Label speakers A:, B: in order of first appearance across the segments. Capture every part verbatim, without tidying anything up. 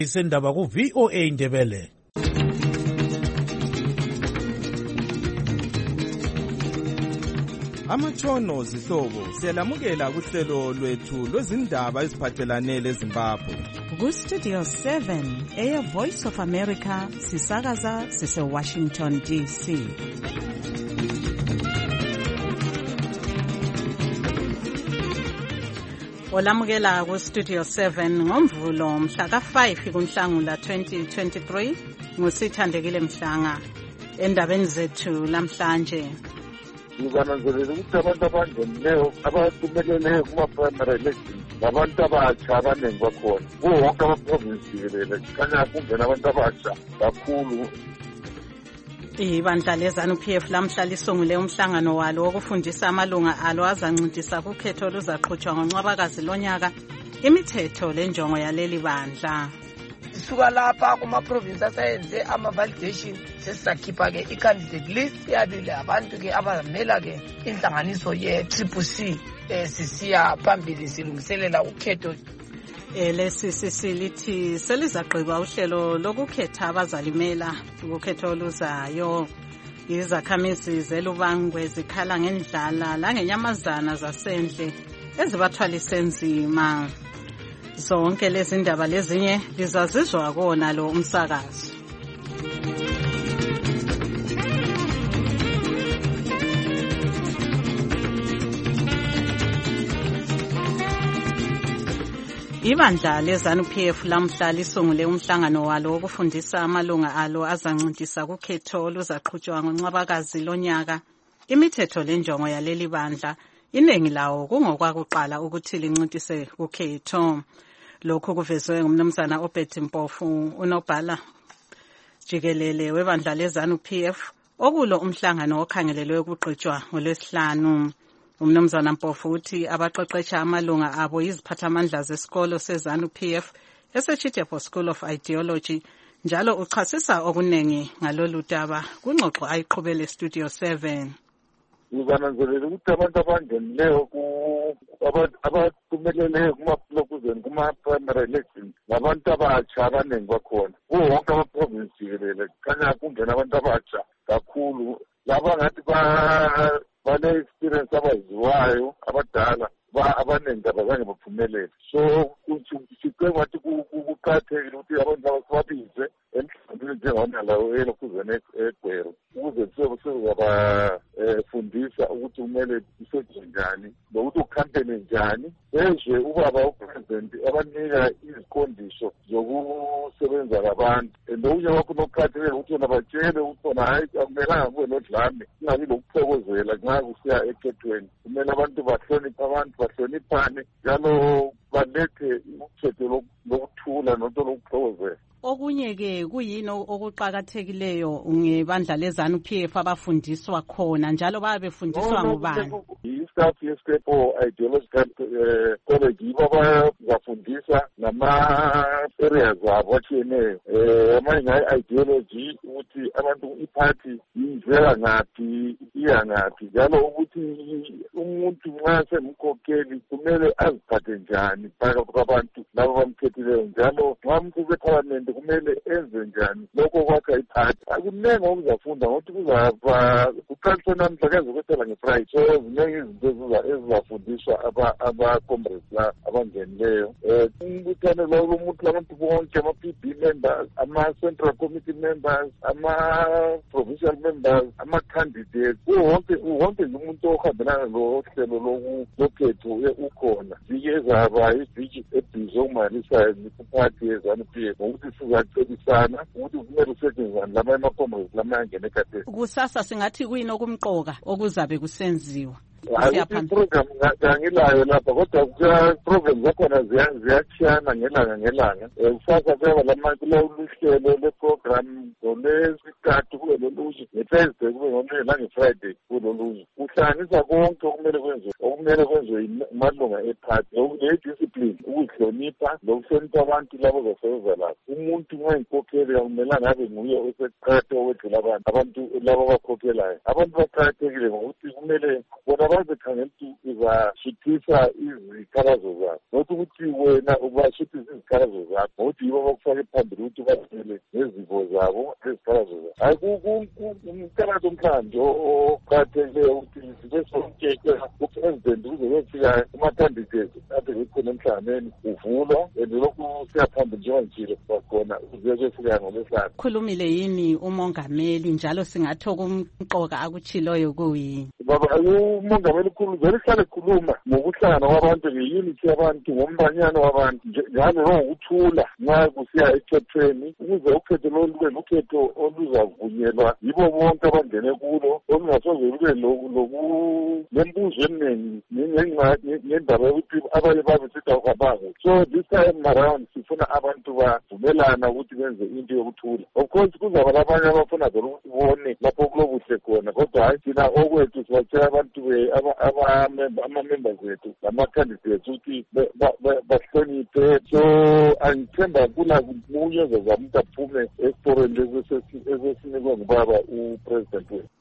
A: Isendaba ku V O A Ndebele.
B: Amatshono zihlobo siyalamukela kuhlelo lwethu lwezindaba eziphathelane leZimbabwe.
C: Ku Studio seven, Air Voice of America, sisakaza sise Washington D C. Olamukela ku Studio seven ngomvulo mhla ka five kuNhlangula twenty twenty-three ngusithandekile Mhlanga. Endabeni zethu lamhlanje
D: ngibananzelela ukuthi abantu abangenileyo abaphumeleleyo kuma-primary elections nabantu abatsha abaningi bakhona kuwo wonke amaprovinsi jikelele kanya kungena abantu abatsha kakhulu.
C: Ibandla leZANU-P F lamhla lisungule umhlangano walo wokufundisa amalunga alo azancintisa kukhetho oluzaqhutshwa ngoNcwabakazi lonyaka imithetho lenjongo yaleli bandla.
E: Sisuka lapha kuma-province asayenze ama-validation sesizakhipha-ke i-candidate list yabile abantu ke abamela-ke inhlanganiso ye-triple C um sisiya phambili silungiselela ukhetho.
C: Lesi sisilithi selizagqiba uhlelo lokukhetha abazalimela ukhetho oluzayo. Izakhamizi zelubangwe zikhala ngendlala langenyamazana zasendle ezibathwalise nzima. Zonke lezi ndaba lezinye lizazizwa kona lo umsakazo. Ibandla leZANU-P F lamhla lisungule umhlangano walo wokufundisa amalunga alo azancintisa kukhetho oluzaqhutshwa ngoNcwabakazi lonyaka imithetho lenjongo yaleli bandla. Iningi lawo kungokwakuqala ukuthi lincintise kukhetho. Lokhu kuvezwe ngumnumzana Obert Mpofu, unobhala jikelele webandla leZANU-P F okulo umhlangano okhangelelwe ukugqitshwa ngolwesihlanu. Umnumzana Mpofu uthi abaqeqesha amalunga abo iziphathamandla zesikolo seZANU-P F eseChitepho School of Ideology njalo uchasisa okunengi ngalolu daba kungxoxo ayiqhubele Studio seven.
D: Ngibananzelela ukuthi abantu abangenileyo abaphumeleleyo kuma-provinsi kuma-primary elections nabantu abatsha abaningi bakhona kuwo wonke amaprovinsi jikelele kanya kungena abantu abatsha kakhulu laba ngathi bane-experience abaziwayo abadala abaningi abazange baphumelele. So sicinga ngathi kuqakathekile ukuthi abantu laba sibabize emhlanganweni njengona lawo elokhuzana eGwero ukuze sizobafundisa ukuthi kumele isetshenziswe njani nokuthi ukhampeni njani ezwe ubaba upresident abanika iziqondiso zokusebenza labantu. Nokunye wakho nokuqakathekile ukuthi wona batshele ukuthi wona hayi akumelanga kube nodlame kungabi lokuphokozela nxa kusiya ekhethweni. Kumele abantu bahloniphe abantu bahloniphane njalo balethe ukhetho lokuthula nonto lokuphokozela.
C: Okunye ke kuyini okuqhakathekileyo ngebandla leZANU-P F abafundiswa khona njalo babe befundiswa ngubani?
D: I-staff ye-Stepho Ideological College yibo abazafundisa nama-areas abo atshiyeneyo. Amanye ngayi-ideology ukuthi abantu iphathi yenzeka ngaphi iya ngaphi njalo ukuthi umuntu nxa semkhokheli kumele aziphathe njani phakathi kwabantu labo bamkhethileyo njalo nxa umuntu seParliament kumele enze njani lokho kwakha iphathi. Akuningi okuzafunda ngokuthi kuzaba kuqaliswe namhla kezokwethela ngeFriday. So ziningi izinto ezizafundiswa aba-comrades la abangenileyo. Umbuthano lo umuntu labantu bonke ama-P B members, ama-central committee members, ama-provincial members, ama-candidates wonke wonke nje umuntu ohambelana lo hlelo lokhetho ukhona. Viki ezaba iviki ebhizi okumalisayo kuphathi yeZANU-P F ngokuthi sizacebisana ukuthi kumele usetshenziswane lama ama-comrades lama angene ekhathesi.
C: Kusasa singathi kuyini okumqoka okuzabe kusenziwa?
D: Program ngilayo lapha kodwa kuya-program zakhona ziyachiyana ngelanga ngelanga. Kusasa kuyaba kuloluhlelo le-program ngolwesithathu kube loluhle, nge-Thursday kube ngolunye nange-Friday kube loluhle. Kuhlanganisa konke okumele kwenziwe okumele kwenziwe amalunga ephathi ne-discipline, ukuhlonipha nokuhlonipha abantu labo basebenza lapho. Umuntu nxa yinkokheli akumelanga abe nguye oseqhathe okwedlula abantu abantu labo abakhokhelayo. Abantu baqakathekile ngokuthi kumele bona bazikhangela ukuthi uzashiphisa izikhalazo zakho, nokuthi ukuthi wena ubashiphisa izikhalazo zakho, ngokuthi yibo bakufake phambili ukuthi ubathele nezifo zabo nezikhalazo zakho. Hayi umkalazo omhlanje oqakathekile ukuthi sibe sonke upresident uze kuyofika kuma-candidates ade bekhona emhlanganweni uvulwa and lokhu siyaphambili njengangitshilo kwakhona uze kuyofika ngolwesihlanu.
C: Khulumile yini umongameli njalo singathi okumqoka akutshiloyo kuyini?
D: Baba umongameli ukhuluma lihlale khuluma ngokuhlangana kwabantu nge-unity yabantu ngombanyana wabantu njalo ngokuthula nxa kusiya ekhethweni ukuze ukhetho lolu ukhetho oluzavunyelwa yibo bonke abangene kulo olungasoze lube lembuzo eminingi ngendaba yokuthi abanye babe sithi awukabangu. So this time around sifuna abantu bavumelana ukuthi benze into yokuthula. Of course kuzaba labanye abafuna vele ukuthi bone lapho kulobuhle khona, kodwa hayi thina okwethu sibatshela abantu ama-members ethu lama-candidates ukuthi bahloniphe. So angithemba kula munye ozazama ukuthi aphume esiporweni ezesinikwe ngubaba upresident wethu.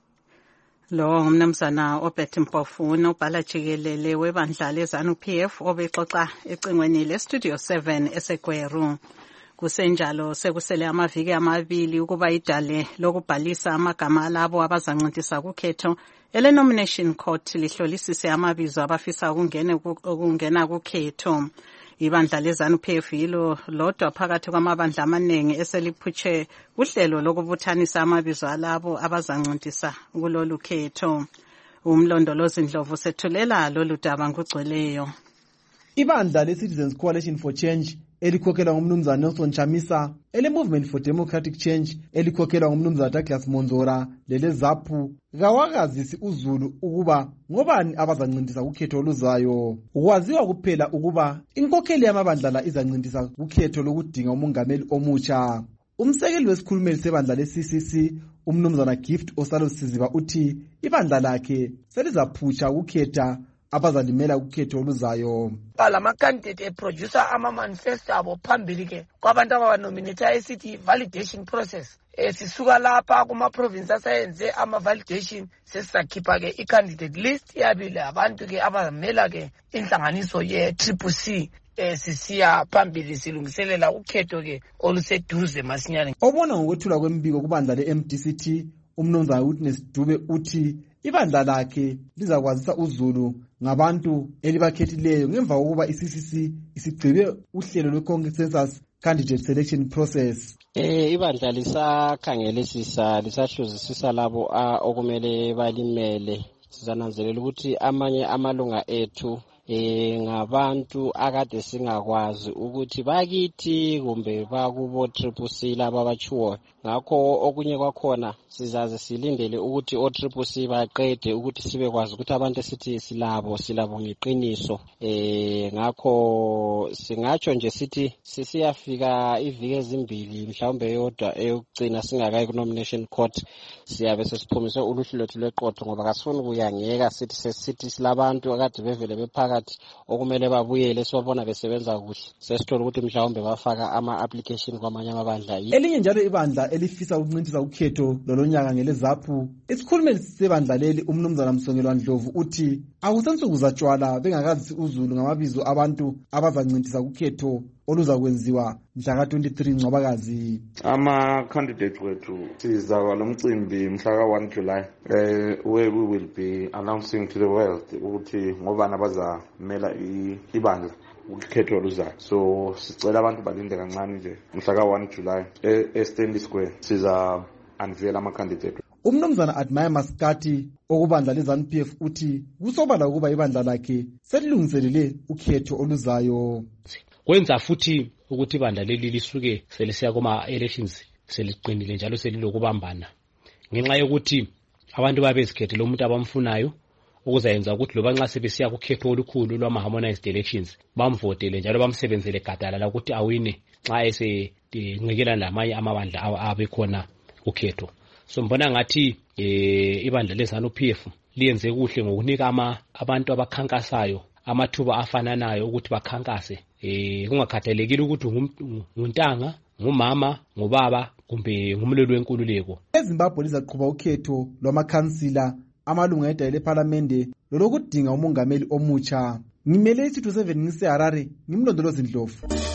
C: Lo ngumnumzana Obert Mpofu unobhala jikelele webandla leZANU-P F obexoxa ecingweni le-Studio seven eseGweru. Kusenjalo sekusele amaviki amabili ukuba idale lokubhalisa amagama alabo abazancintisa kukhetho ele-nomination court lihlolisise amabizo abafisa ukungena kukhetho. Ibandla leZANU-P F yilo lodwa phakathi kwamabandla amaningi eseliphutshe uhlelo lokubuthanisa amabizo alabo abazancintisa kulolu khetho. Umlondolozi Ndlovu sethulela lolu daba ngugcweleyo.
F: Ibandla le-Citizens Coalition for Change elikhokhelwa ngumnumzana Nelson Chamisa, ele-Movement for Democratic Change elikhokhelwa ngumnumzana Douglas Monzora lele-ZAPU kawakazisi uZulu ukuba ngobani abazancintisa kukhetho oluzayo. Kwaziwa kuphela ukuba inkokheli yamabandla la izancintisa kukhetho lokudinga umongameli omutsha. Umsekeli wesikhulumeli sebandla le-C C C umnumzana Gift Osalusiziba uthi ibandla lakhe selizaphutsha ukhetha abazalimela kukhetho oluzayo.
E: Lama-candidate eproducer ama-manifesto abo phambili ke kwabantu ababanominata esithi validation process. Eh sisuka lapha kuma-province asayenze ama-validation sesizakhipha ke i-candidate list yabile abantu ke abazamela ke inhlanganiso ye-Triple C. Eh sisiya phambili silungiselela ukhetho ke oluseduze masinyane.
F: Obona ngokwethula kwembiko kubandla le-M D C T umnumzana Witness Dube uthi ibandla lakhe lizakwazisa uZulu ngabantu elibakhethileyo ngemva kokuba i-C C C isigcibe uhlelo lwe-consensus candidate selection process.
G: Eh ibandla lisakhangelisisa lisahluzisisa labo okumele balimele. Sizananzelela ukuthi amanye amalunga ethu eh ngabantu akade singakwazi ukuthi bakithi kumbe bakubo Triple C laba bachiwo. Ngakho okunye kwakhona sizaze silindele ukuthi o Triple C baqede ukuthi sibe kwazi ukuthi abantu sithi silabo silabo ngeqiniso. Eh ngakho singatsho nje sithi sisiyafika iviki ezimbili mhlawumbe yodwa eyokugcina singakayi ku nomination court siyabe sesiphumise uluhlu lwethu lweqotho ngoba kasifuni kuyangeka sithi sesithi silabantu akade bevele bephakathi okumele babuyele sobona besebenza kuhle sesithola ukuthi mhlawumbe bafaka ama-application kwamanye amabandla.
F: Elinye njalo ibandla elifisa ukuncintisa ukhetho lolonyaka ngeleZAPU isikhulumeli sebandla leli umnumzana Msongelwa Ndlovu uthi akusensuku zatshwala bengakazisi uZulu ngamabizo abantu abazancintisa ukhetho oluzakwenziwa mhla ka twenty-three Ncwabakazi.
H: Ama-candidate wethu sizaba lomcimbi mhla ka one July eh where we will be announcing to the world ukuthi ngobani abazamela ibandla ukhetho oluzayo. So sicela abantu balinde kancane nje mhla ka one July e-Stanley Square siza unveil ama-candidate.
F: Umnumzana Admire Maskati okubandla leZANU-P F uthi kusobala ukuba ibandla lakhe selilungiselele ukhetho oluzayo.
I: Kwenza futhi ukuthi ibandla leli lisuke selisiya kuma elections seliqinile njalo selilokubambana ngenxa yokuthi abantu babezikhethela umuntu abamfunayo ukuzayenza ukuthi loba nxa sebesiya kukhetho olukhulu lwama-harmonized elections bamvotele njalo bamsebenzele gadalala ukuthi awine nxa esenqikela lamanye amabandla abekhona ukhetho. So mbona ngathi eh ibandla leZANU-P F liyenze kuhle ngokunika ama abantu abakhankasayo amathuba afananayo ukuthi bakhankase eh kungakhathalekile ukuthi nguntanga ngumama ngubaba kumbe ngumlelo wenkululeko.
F: eZimbabwe lizaqhuba ukhetho lwamakhansila amalunga edale lephalamende lolokudinga umongameli omutsha. Ngimele isitho seven ngiseHarare, ngimlondolozi Ndlovu.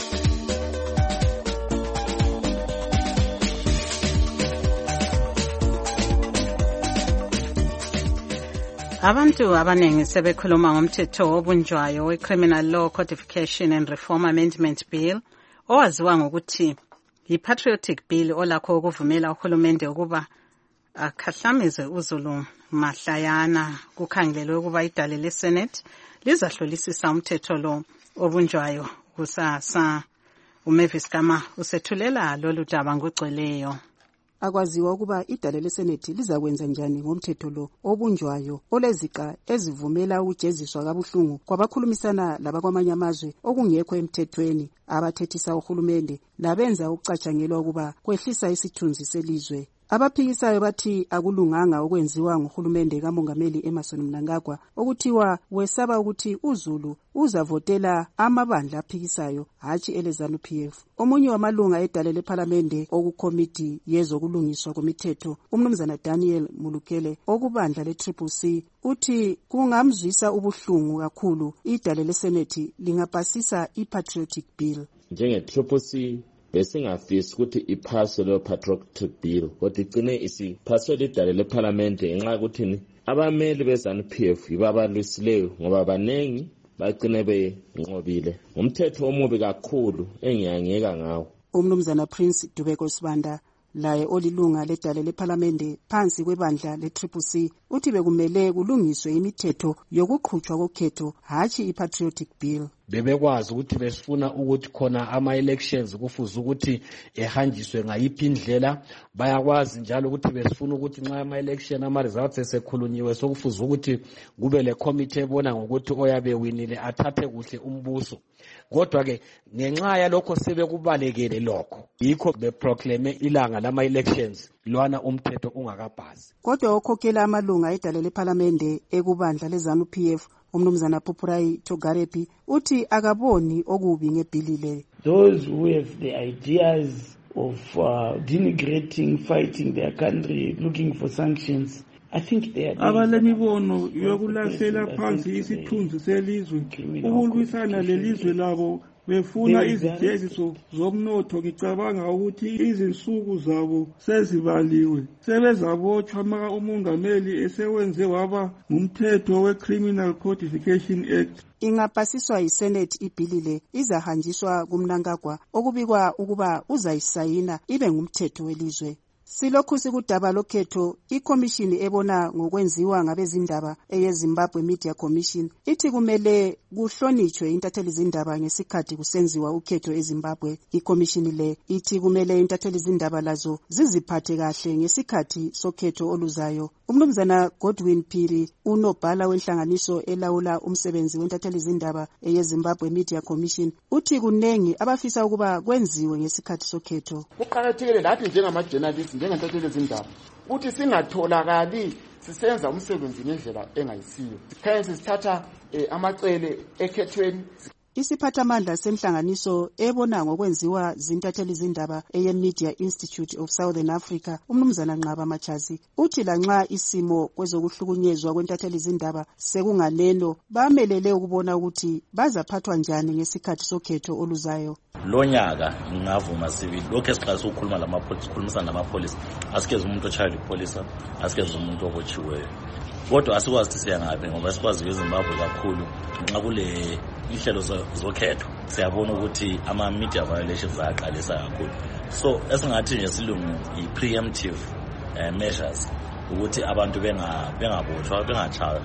C: Abantu abanengi sebekhuluma ngomthetho obunjwayo we-Criminal Law Codification and Reform Amendment Bill owaziwa ngokuthi yi-Patriotic Bill olakho ukuvumela uhulumende ukuba akhahlamize uZulu mahlayana. Kukhangelelwe ukuba idale leSenate lizahlolisisa umthetho lo obunjwayo kusasa. uMavis Gama usethulela lolu daba ngogcweleyo.
J: Akwaziwa ukuba idale leSenate lizakwenza njani ngomthetho lo obunjwayo oleziqa ezivumela ukujeziswa kabuhlungu kwabakhulumisana labakwamanye amazwe okungekho emthethweni, abathethisa uhulumende labenza ukucatshangelwa ukuba kwehlisa isithunzi selizwe. Abaphikisayo bathi akulunganga okwenziwa nguhulumende kaMongameli Emmerson Mnangagwa okuthiwa wesaba ukuthi uZulu uzavotela amabandla aphikisayo hatshi eleZANU P F. Omunye wamalunga edale lephalamende okukomiti yezokulungiswa kwemithetho umnumzana Daniel Mulukele okubandla le-Triple C uthi kungamzwisa ubuhlungu kakhulu idale leSenate lingapasisa i-Patriotic Bill.
K: Njenge-Triple C besingafisi ukuthi iphaswe lo Patriotic Bill kodwa igcine isiphaswe lidale lephalamende ngenxa yokuthi abameli beZANU P F yibabalwisileyo ngoba banengi bagcine benqobile ngomthetho omubi kakhulu engiyangeka ngawo.
J: Umnumzana Prince Dubeko Sibanda laye olilunga ledale lephalamende phansi kwebandla le-Triple C uthi bekumele kulungiswe imithetho yokuqhutshwa kokhetho hatshi i-Patriotic Bill.
I: Bebekwazi ukuthi besifuna ukuthi khona ama-elections kufuze ukuthi ehanjiswe ngayiphi indlela. Bayakwazi njalo ukuthi besifuna ukuthi nxa ama-election ama-results esekhulunyiwe sokufuze ukuthi kube le committee ebona ngokuthi oyabe winile athathe kuhle umbuso. Kodwa-ke ngenxa yalokho sebekubalekele lokho yikho beproclame ilanga lama-elections lwana umthetho ungakabhasi.
J: Kodwa okhokhela amalunga edale lephalamende ekubandla leZANU P F umnumzana Pupurai Togarepi uthi akaboni okubi ngebhili le.
L: Those who have the ideas of uh, denigrating, fighting their country, looking for sanctions, I think they are
M: abalemibono yokulahlela phansi isithunzi selizwe ukulwisana lelizwe labo befuna izijeziso zomnotho. Ngicabanga ukuthi izinsuku zabo sezibaliwe, sebezabotshwa maka umongameli esewenze waba ngumthetho we-Criminal Codification Act.
J: Ingapasiswa yiSenate ibhili le izahanjiswa kuMnangagwa okubikwa ukuba uzayisayina ibe ngumthetho welizwe. Silokhu sikudaba lokhetho, ikomishini ebona ngokwenziwa ngabezindaba eyeZimbabwe Media Commission ithi kumele kuhlonitshwe intatheli zindaba ngesikhathi kusenziwa ukhetho eZimbabwe. Ikomishini le ithi kumele intatheli zindaba lazo ziziphathe kahle ngesikhathi sokhetho oluzayo. Umnumzana Godwin Phiri unobhala wenhlanganiso elawula umsebenzi wentatheli zindaba eyeZimbabwe Media Commission uthi kunengi abafisa ukuba kwenziwe ngesikhathi sokhetho.
N: Kuqakathekile lathi njengama-journalists njengentatheli zindaba uthi singatholakali sisenza umsebenzi ngendlela engayisiyo. Sikhanye sithatha eh, amacele ekhethweni.
J: Isiphathamandla senhlanganiso ebona ngokwenziwa zintatheli zindaba eye-Media Institute of Southern Africa umnumzana Nqaba Machazi uthi lanxa isimo kwezokuhlukunyezwa kwentatheli zindaba sekunganeno bamelele ukubona ukuthi bazaphathwa njani ngesikhathi sokhetho oluzayo.
O: Lonyaka ngavuma sibili lokho esiqalisa ukukhuluma lamapolisi ukukhulumisana namapholisa asikeze umuntu ochild police asikeze umuntu obotshiweyo kodwa asikwazi ukuthi siyangaphi ngoba sikwazi eZimbabwe kakhulu nxa kule inhlelo zokhetho siyabona ukuthi ama media violations ayaqalisa kakhulu. So esingathi nje silungu i-preemptive uh, measures ukuthi abantu benga bengabotshwa bengachaywa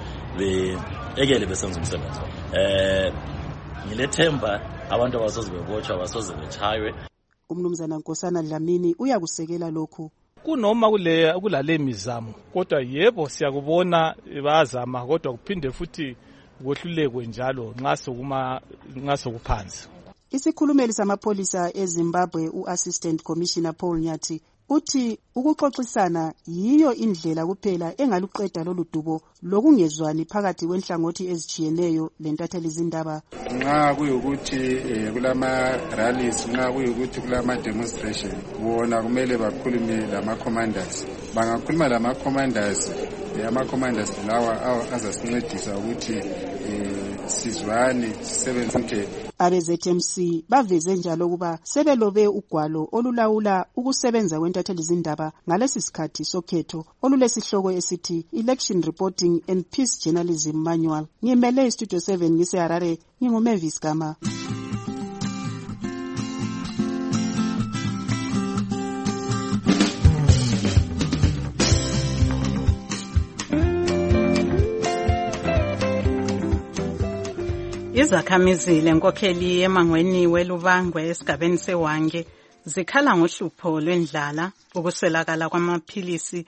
O: beekele besenza umsebenzi. Eh ngilethemba abantu abasoze bebotshwa abasoze bechaywe.
J: Umnumzana Nkosana Dlamini uyakusekela lokhu.
A: Kunoma kule kulale mizamo kodwa yebo siyakubona bazama kodwa kuphinde futhi kwehlulekwe njalo nxa sokuma nxa sokuphansi.
J: Isikhulumeli samapholisa eZimbabwe uAssistant Commissioner Paul Nyathi uthi ukuxoxisana yiyo indlela kuphela engaluqeda lolu dubo lokungezwani phakathi kwenhlangothi ezijiyeneyo lentatheli zindaba.
P: Nxa kuyukuthi kulama rallies nxa kuyukuthi kulama demonstration bona kumele bakhulume lama commanders. Bangakhuluma lama commanders ama-commanders lawa azasincedisa ukuthi um sizwane sisebenze umthetho.
J: abe-Z M C baveze njalo ukuba sebelobe ugwalo olulawula ukusebenza kwentatheli zindaba ngalesi sikhathi sokhetho olulesihloko esithi Election Reporting and Peace Journalism Manual. Ngimele iStudio seven ngiseHarare, nginguMavis Gama.
C: Izakhamizi lenkokheli emangweni welubangwe esigabeni seWange zikhala ngohlupho lwendlala, ukuswelakala kwamaphilisi,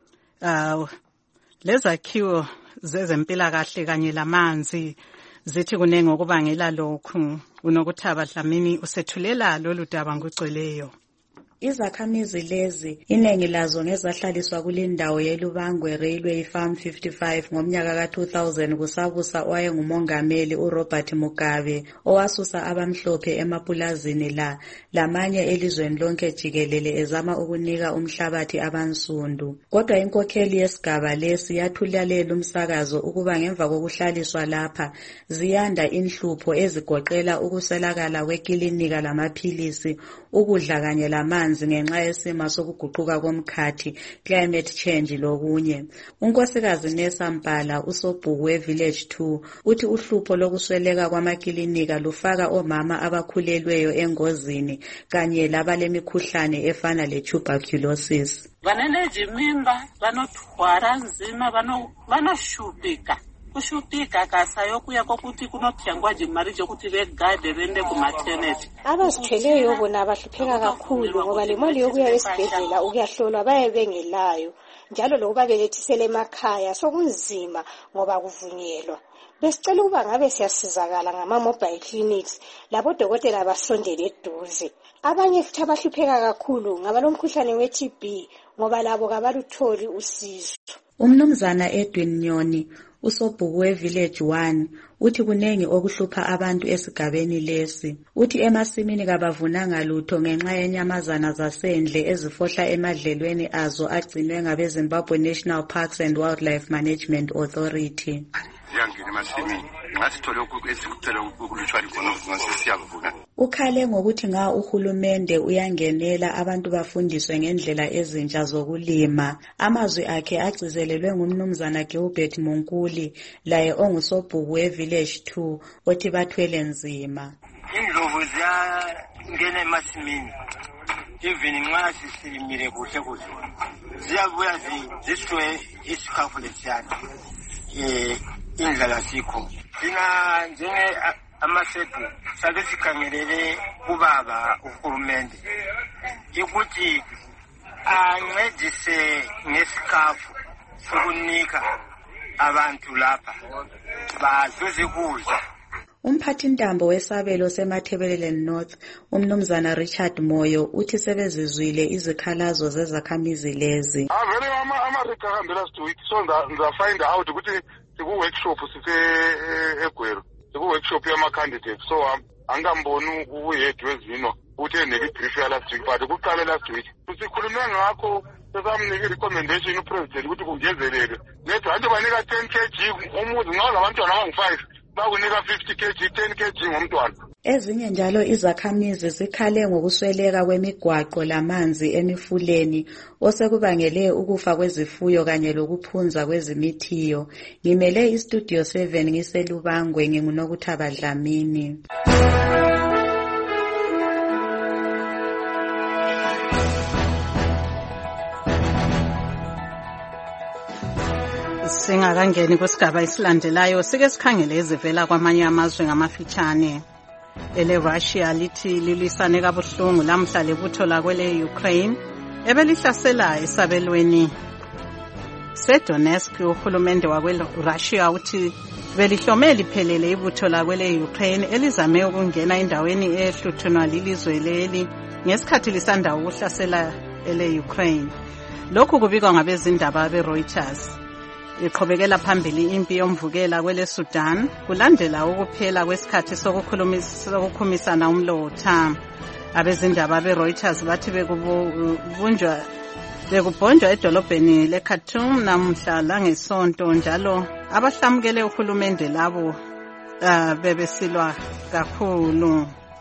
C: uh, lezakhiwo zezempilakahle kanye lamanzi. Zithi kunenge okubangela lokhu. Unokuthaba Dlamini usethulela lolu daba ngogcweleyo.
Q: Izakhamizi lezi iningi lazo ngezahlaliswa kulindawo yeLubangwe Railway Farm fifty-five ngomnyaka ka two thousand kusabusa owayengumongameli uRobert Mugabe owasusa abamhlophe emapulazini la lamanye elizweni lonke jikelele ezama ukunika umhlabathi abansundu. Kodwa inkokheli yesigaba lesi yathulalela umsakazo ukuba ngemva kokuhlaliswa lapha ziyanda inhlupho ezigoqela ukuselakala kwekilinika lamaphilisi, ukudla kanye lamanzi ngenxa yesimo sokuguquka komkhathi, climate change lokunye. Unkosikazi Nesa Mpala usobhuku Village two uthi uhlupho lokusweleka kwamakilinika lufaka omama abakhulelweyo engozini kanye labalemikhuhlane efana le-tuberculosis.
R: Vanenejimimba vanothwara nzima vanoshupika kushupika kasa yokuya kokuthi kunophangwa nje imali yokuthi begade bende ku maternity.
S: Abazithweleyo bona abahlupheka kakhulu ngoba le mali yokuya esibhedlela ukuyahlolwa baye bengelayo, njalo lokuba belethisele emakhaya sokunzima ngoba kuvunyelwa. Besicela ukuba ngabe siyasizakala ngama-mobile clinics labo dokotela basondele eduze. Abanye futhi abahlupheka kakhulu ngabalomkhuhlane we-T B ngoba labo kabalutholi usizo.
Q: Umnumzana Edwin Nyoni usobhuku we-Village one uthi kunengi okuhlupha abantu esigabeni lesi. Uthi emasimini kabavunanga lutho ngenxa yenyamazana zasendle ezifohla emadlelweni azo agcinwe ngabe-Zimbabwe National Parks and Wildlife Management Authority.
T: Ziyangena emasimini ngasithole esikucela ukulutshwa khona ngasisiyavuna.
Q: Ukhale ngokuthi nga uhulumende uyangenela abantu bafundiswe ngendlela ezintsha zokulima. Amazwi akhe agcizelelwe ngumnumzana Gilbert Monkuli laye ongusobhuku we-Village two othi bathwele nzima.
U: Indlovu ziyangena emasimini even nxa sisimile kuhle kuhle ziyabuya ziswe isikhafu lesiyana eh indlala sikho thina njenge amasedu sabe sikhangelele kubaba uhulumende ukuthi ancedise ngesikhafu sokunika abantu lapha bazuze kudla.
Q: Umphathintambo wesabelo seMatabeleland North umnumzana Richard Moyo uthi sebezizwile izikhalazo zezakhamizi lezi.
D: Avele ama ama hambela sithi so nza find out ukuthi siku workshop sise eGwero siku workshop yama candidates so angamboni uyedwe ezino uthe neli brief ya last week but kuqale last week sikhulume ngakho sesamnika recommendation upresident ukuthi kungezelele lethu abantu banika ten kilograms umuzi ngazo abantwana abangu five bakunika fifty kilograms ten kilograms ngomntwana.
Q: Ezinye njalo izakhamizi zikhale ngokusweleka kwemigwaqo lamanzi emifuleni osekubangele ukufa kwezifuyo kanye lokuphunza kwezimithiyo. Ngimele iStudio seven ngiselubangwe ngingunokuthaba Dlamini.
C: Singakangeni kusigaba isilandelayo sike sikhangele ezivela kwamanye amazwe ngamafitshane. Ele Russia lithi lilisane kabuhlungu lamhla lebutho lakwele Ukraine ebelihlasela esabelweni seDonetsk. Uhulumende wakwe Russia uthi belihlomela iphelele ibutho lakwele Ukraine elizame ukungena endaweni ehluthunwa lilizwe leli ngesikhathi lisanda ukuhlasela ele Ukraine. Lokhu kubikwa ngabezindaba beReuters. Iqhubekela phambili impi yomvukela kwele Sudan kulandela ukuphela kwesikhathi sokukhumisana umlotha. Abezindaba beReuters bathi bekubunjwa bekubhonjwa edolobheni leKhartoum namhla langesonto njalo abahlamukele uhulumende labo uh, bebesilwa kakhulu.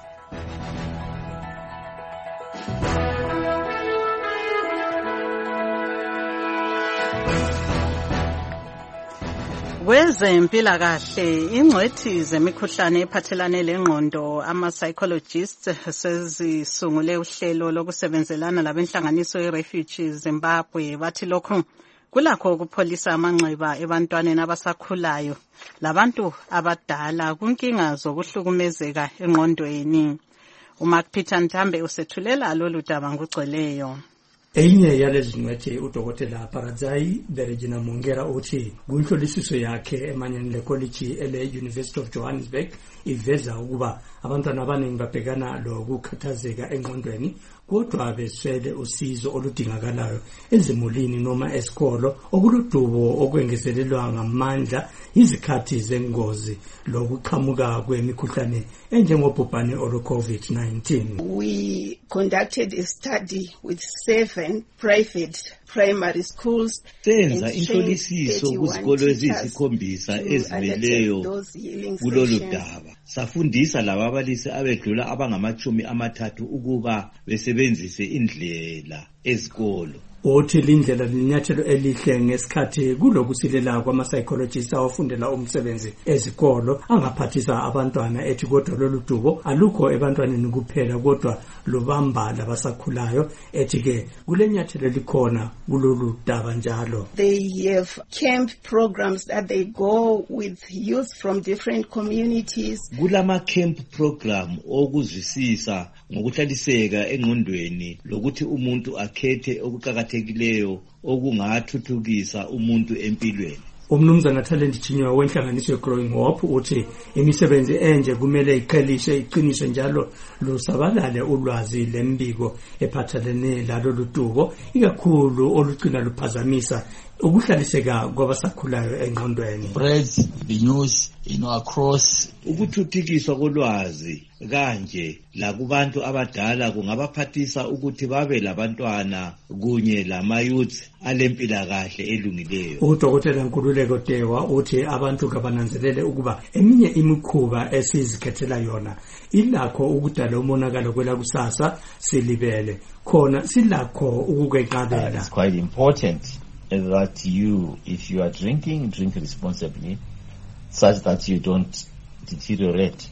C: Kwezempilakahle ingcwethi zemikhuhlane ephathelane lengqondo ama-psychologists sezisungule uhlelo lokusebenzelana labenhlanganiso ye-Refugees Zimbabwe bathi lokhu kulakho ukupholisa amanxeba ebantwaneni abasakhulayo labantu abadala kunkinga zokuhlukumezeka engqondweni. uMark Peter Ntambe usethulela lolu daba ngugcweleyo.
B: Enye yalezi ngcwethi udokotela Paradzai Beregina Mongera uthi kunhlolisiso yakhe emanyani lekolichi ele University of Johannesburg iveza ukuba abantwana abaningi babhekana lokukhathazeka engqondweni kodwa beswele usizo oludingakalayo ezimulini noma esikolo okuludubo okwengezelelwa ngamandla izikhathi zengozi lokuqhamuka kwemikhuhlane enjengobhubhane olu COVID nineteen.
V: We conducted a study with seven private primary schools.
W: Senza inhlolisiso kuzikolo eziyisikhombisa ezimeleyo kulolu daba. Safundisa laba abalisi abedlula abangamachumi amathathu ukuba besebenzise indlela ezikolo.
B: Uthi lindlela linyathelo elihle ngesikhathi kulokusilela kwama-psychologists awafundela umsebenzi ezikolo angaphathisa abantwana ethi kodwa lolu dubo alukho ebantwaneni kuphela kodwa lubamba labasakhulayo ethi ke kule nyathelo likhona kulolu daba njalo.
V: They have camp programs that they go with youth from different communities.
W: Kulama camp program okuzwisisa ngokuhlaliseka engqondweni lokuthi umuntu akhethe okuqakathekile kileyo okungathuthukisa umuntu empilweni.
B: Umnumzana Talent Chinywa wenhlanganiso ye-Growing Hope uthi imisebenzi enje kumele iqhelishe iqiniswe njalo lusabalale ulwazi lembiko ephathelene lalo ludubo ikakhulu olugcina luphazamisa ukuhlaliseka kwabasakhulayo engqondweni.
W: Spreads the news you know across ukuthuthukiswa kolwazi kanje la kubantu abadala kungabaphathisa ukuthi babe labantwana kunye lama youth alempilakahle elungileyo.
B: Udokotela Nkululeko Dewa uthi abantu kabananzelele ukuba eminye imikhuba esizikhethela yona ilakho ukudala umonakalo kwela kusasa silibele khona silakho ukukeqabela.
X: It's quite important that you, if you are drinking, drink responsibly, such that you don't deteriorate.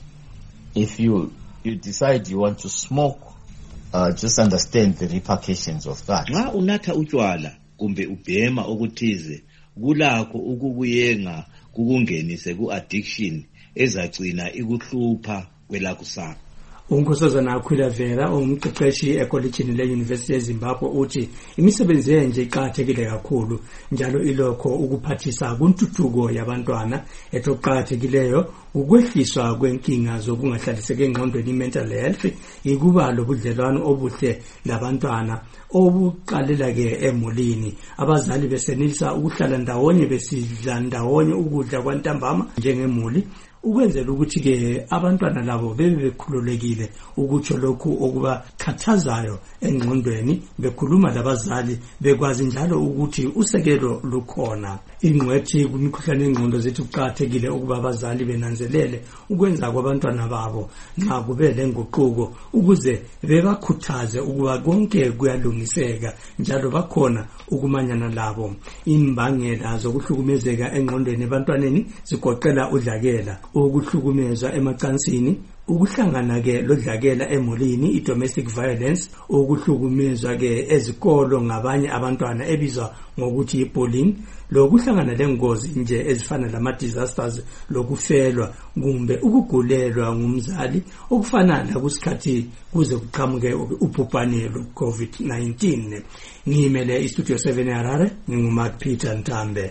X: If you you decide you want to smoke, uh, just understand the repercussions of that.
W: Nga unatha utshwala kumbe ubhema okuthize kulakho ukubuyenga kukungenise ku-addiction ezagcina ikuhlupha kwelakusasa.
B: Unkosazana Akhwila Vera umqeqeshi ekolejini le-University yeZimbabwe uthi imisebenzi enje iqakathekile kakhulu njalo ilokho ukuphathisa kuntuthuko yabantwana etoqakathekileyo ukwehliswa kwenkinga zokungahlaliseki engqondweni mental health ikuba lobudlelwano obuhle labantwana obuqalela ke emulini abazali besenelisa ukuhlala ndawonye besidla ndawonye ukudla kwantambama njengemuli ukwenzela ukuthi ke abantwana labo bebe bekhululekile ukutsho lokhu okuba khathazayo engqondweni bekhuluma labazali bekwazi njalo ukuthi usekelo lukhona. Ingcwethi kumikhuhlane engqondo zethu kuqakathekile ukuba abazali benanzelele ukwenza kwabantwana babo nxa kube lenguquko ukuze bebakhuthaze ukuba konke kuyalungiseka njalo bakhona ukumanyana labo. Imbangela zokuhlukumezeka engqondweni ebantwaneni zigoqela udlakela, ukuhlukumezwa emacansini, ukuhlangana ke lodlakela emulini i-domestic violence, ukuhlukumezwa ke ezikolo ngabanye abantwana ebizwa ngokuthi i-bullying, lokuhlangana lengozi nje ezifana lama-disasters lokufelwa kumbe ukugulelwa ngumzali okufana lakusikhathi kuze kuqhamuke ubhubhane lwe-COVID nineteen. Ngiyimele iStudio seven eHarare, nginguMark Peter Ntambe.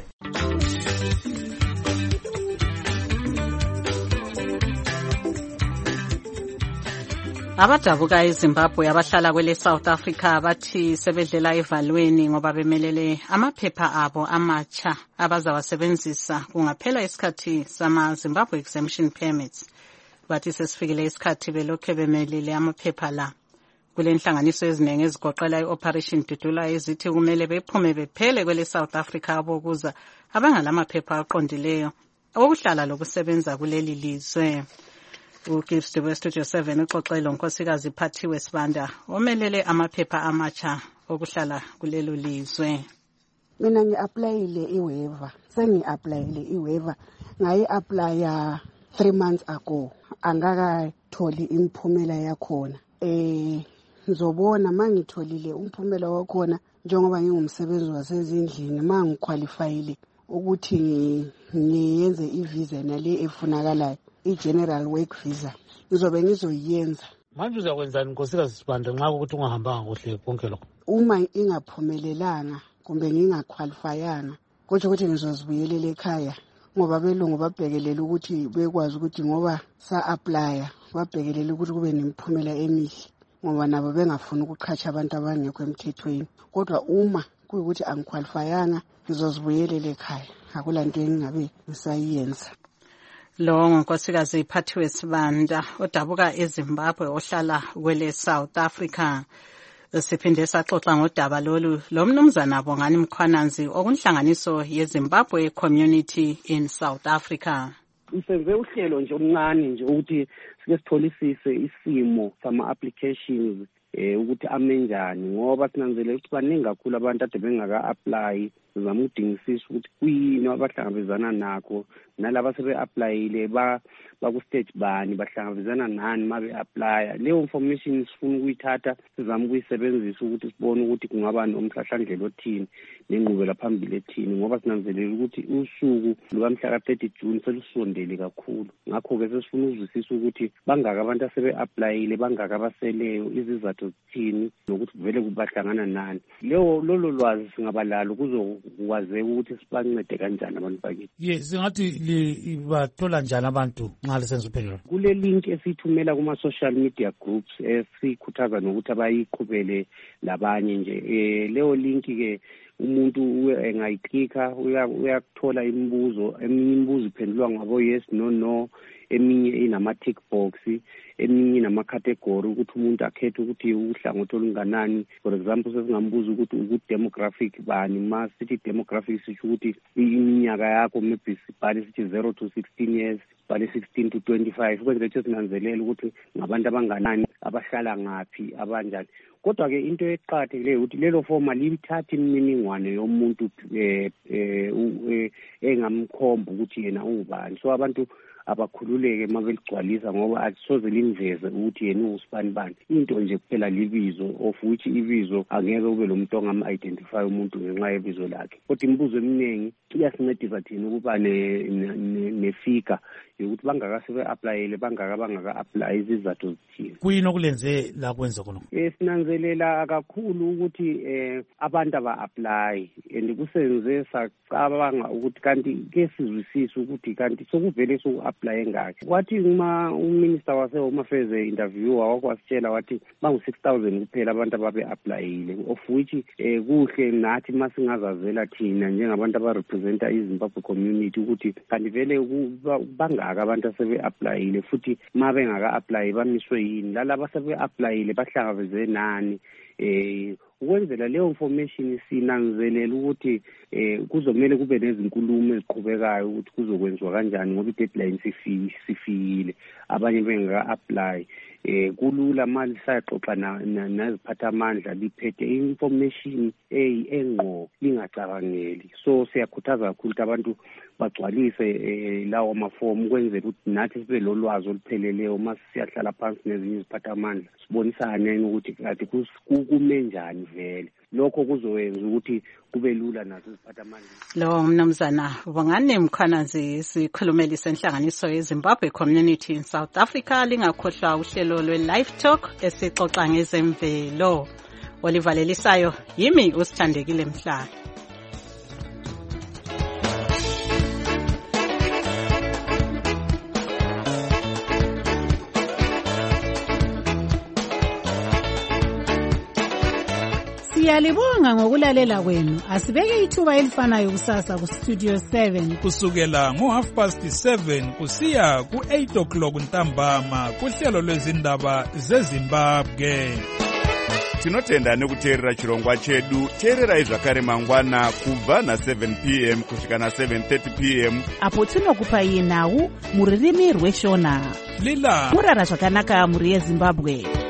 C: Abadabuka eZimbabwe abahlala kwele South Africa bathi sebedlela evalweni ngoba bemelele amaphepha abo amatsha abazawasebenzisa kungaphela isikhathi sama Zimbabwe exemption permits. Bathi sesifikile isikhathi belokhe bemelele amaphepha la. kule nhlanganiso eziningi ezigoqela i-Operation Dudula ezithi kumele bephume bephele kwele South Africa abokuza abangalamaphepha aqondileyo okuhlala lokusebenza kuleli lizwe. uGibbs Dube Studio seven uxoxele lonkosikazi Phathiwe Sibanda omelele amaphepha amatsha okuhlala kulelo lizwe.
E: Mina ngi-applyile i-waiver, sengi-applyile i-waiver, ngayi-applya three months ago, angakatholi imphumela yakhona. Eh ngizobona mangitholile umphumela wakhona njengoba ngingumsebenzi wasezindlini mangiqualifyile ukuthi ngiyenze i-visa nale efunakalayo, i-general work visa, ngizobe ngizoyenza.
I: Manje uzakwenzani nkosikazi Sibanda nxa ukuthi ungahambanga kuhle konke lokho?
E: Uma ingaphumelelanga kumbe ngingaqualifyanga kodwa ukuthi ngizozibuyelela ekhaya ngoba belungu babhekelela ukuthi bekwazi ukuthi ngoba sa-applya babhekelela ukuthi kube nemphumela emihle ngoba nabo bengafuni ukuqhatsha abantu abangekho emthethweni. Kodwa uma kuyukuthi angiqualifyanga ngizozibuyelela ekhaya, akulanto engingabe ngisayenza.
C: Lo nkosikazi Phathiwe Sibanda odabuka eZimbabwe ohlala kwele South Africa. Siphinde saxoxa ngodaba lolu lomnumzana Bongani Mkhwananzi okunhlanganiso yeZimbabwe Community in South Africa.
F: Isenze uhlelo nje omncane nje ukuthi sike sitholisise isimo sama applications eh ukuthi amenjani ngoba sinanzelela ukuthi baningi kakhulu abantu ade bengaka apply, sizama ukudingisisa ukuthi kuyini abahlangabezana nakho nalabo sebe applyile ba baku stage bani bahlangabezana nani mabe apply. Leyo information sifuna ukuyithatha sizama ukuyisebenzisa ukuthi sibone ukuthi kungaba nomhlahlandlela othini nenqubela phambili ethini ngoba sinanzelela ukuthi usuku lukamhla ka thirty June selusondele kakhulu. Ngakho ke sesifuna ukuzwisisa ukuthi bangaka abantu asebe applyile, bangaka abaseleyo, izizathu zithini nokuthi vele kubahlangana nani. Leyo lolo lwazi singabalalo kuzokwazeka ukuthi sibancede kanjani abantu bakithi.
G: Yes, ngathi libathola njani abantu nxa lisenza uphendula?
F: Kule link esithumela kuma social media groups esikhuthaza nokuthi abayiqhubele labanye nje. Eh leyo link ke umuntu engayiclicka uyakuthola imibuzo, eminye imibuzo iphendulwa ngabo yes no no, eminye inama tick box, eminye inama category ukuthi umuntu akhethe ukuthi uhlangothi olunganani. For example sesingambuza ukuthi ukuthi demographic bani, ma sithi demographic sisho ukuthi iminyaka yakho maybe sibhale sithi zero to sixteen years, bale sixteen to twenty-five, kwenzela ukuthi sinanzelela ukuthi ngabantu abanganani, abahlala ngapi, abanjani. Kodwa ke into eqhakathekileyo ukuthi lelo form alithatha imininingwane yomuntu eh eh engamkhomba ukuthi yena ungubani. So abantu abakhululeke mabeligcwalisa ngoba asisoze limveze ukuthi yena usibani bani. Into nje kuphela libizo of which ibizo angeke ube lo muntu ongam-identify umuntu ngenxa yebizo lakhe. Kodwa imibuzo eminingi iyasincedisa thina ukuba nefika yokuthi bangaka sebe-applyile, bangaka bangaka-apply, izizathu zithile.
G: Kuyini okulenze la kwenza khona?
F: Eh sinanzelela kakhulu ukuthi eh abantu aba-apply and kusenze sacabanga ukuthi kanti ke sizwisisa ukuthi kanti sokuvele soku-apply ngakhe. Kwathi uma uminister wase-Home Affairs interviewer wakwasitshela wathi bangu six thousand kuphela abantu ababe-applyile, of which eh kuhle nathi masingazazela thina njengabantu abarepresenta iZimbabwe community ukuthi kanti vele bangaka abantu asebe-applyile futhi ma bengaka-apply bamiswe yini, lalaba asebe-applyile bahlangabeze nani. Eh ukwenzela leyo information sinanzelela ukuthi eh kuzomela kube nezinkulumo eziqhubekayo ukuthi kuzokwenziwa kanjani ngoba i-deadline sifikile, abanye bengaka-apply. Eh kulula mali sayaxoxa naziphatha amandla liphethe information engqo lingacabangeli. So siyakhuthaza kakhulu abantu bagcwalise lawo amafomu ukwenzela ukuthi nathi sibe lolwazi olupheleleyo uma siyahlala phansi nezinye iziphatha amandla sibonisane ukuthi kade kume njani vele. Lokho kuzowenza ukuthi kube lula nazo iziphatha amandla.
C: Lo mnumzana Bongani Mkhwananzi sikhulumeli senhlanganiso yeZimbabwe Community in South Africa. Lingakhohlwa uhlelo lwe-Live Talk esixoxa ngezemvelo. Olivalelisayo yimi uSithandekile Mhlanga.
H: Siyalibonga ngokulalela kwenu. Asibeke ithuba elifanayo kusasa ku Studio seven
Y: kusukela ngo half past seven kusiya ku eight o'clock ntambama kuhlelo lwezindaba zeZimbabwe.
K: tinotenda nekuteerera chirongwa chedu. Teererai zvakare mangwana kubva na seven p m kusvika na seven thirty p m
L: apo tinokupai nhau mururimi rweshona.
Y: lila
L: murara zvakanaka muri yezimbabwe.